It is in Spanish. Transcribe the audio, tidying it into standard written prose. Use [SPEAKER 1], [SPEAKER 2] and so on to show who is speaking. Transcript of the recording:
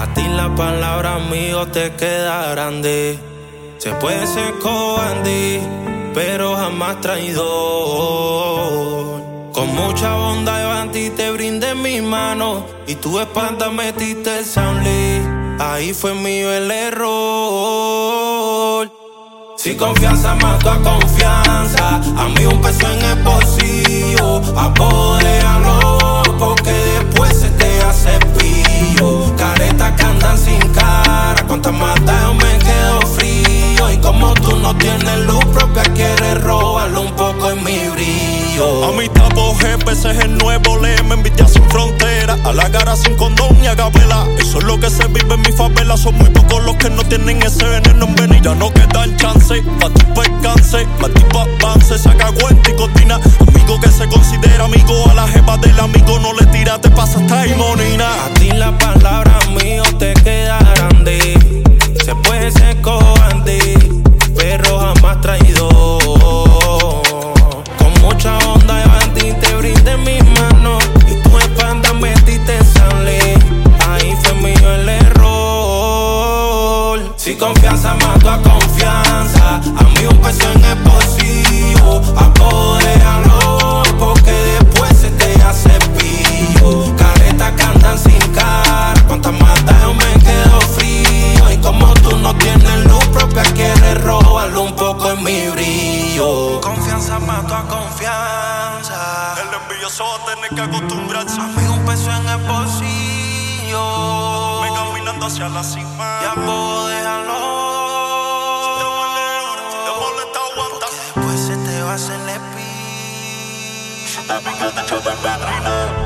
[SPEAKER 1] A ti la palabra amigo te queda grande. Se puede ser cobarde, pero jamás traidor. Con mucha bondad yo a ti te brindé mi mano y tu espalda metiste el sable. Ahí fue mío el error. Si confianza mató a confianza, a mí un peso en el bolsillo, apodéalo, porque después se te hace pillo. Caretas que andan sin cara, cuantas matas yo me quedo frío. Y como tú no tienes luz propia, quieres robarlo un poco en mi brillo.
[SPEAKER 2] A mi tapo G, ese es el nuevo lema, envidia sin frontera, a la cara sin condón y a gabela. Eso es lo que se vive en mi favela, son muy pocos los que no tienen ese veneno en vena. Y ya no quedan chance, pa' tu percance, pa' ti pa' avance, saca cuenta y cotina. Amigo que se considera amigo, a la jefa del amigo no le tira, te pasa hasta monina.
[SPEAKER 1] A ti la palabra mío te queda grande. Se puede ser cobarde, pero jamás traidor. Con mucha onda yo a ti te brindé mi mano y tu espalda metiste sale. Ahí fue mío el error. Si confianza mató a confianza, a mí un peso en el bolsillo, apodéalo, porque después se te hace pillo. Caretas que andan sin cara, cuantas matas yo me quedo frío. Y como tú no tienes luz propia, quieres robarlo un poco en mi brillo. Confianza mató a confianza,
[SPEAKER 2] El envidioso va a tener que acostumbrarse.
[SPEAKER 1] a mí un peso en el bolsillo,
[SPEAKER 2] Me caminando hacia la cima.
[SPEAKER 1] y apodéalo,
[SPEAKER 2] Si te molesta, aguanta.
[SPEAKER 1] porque después se te va a hacer el pi.
[SPEAKER 2] Te pica, te echo de pedrina.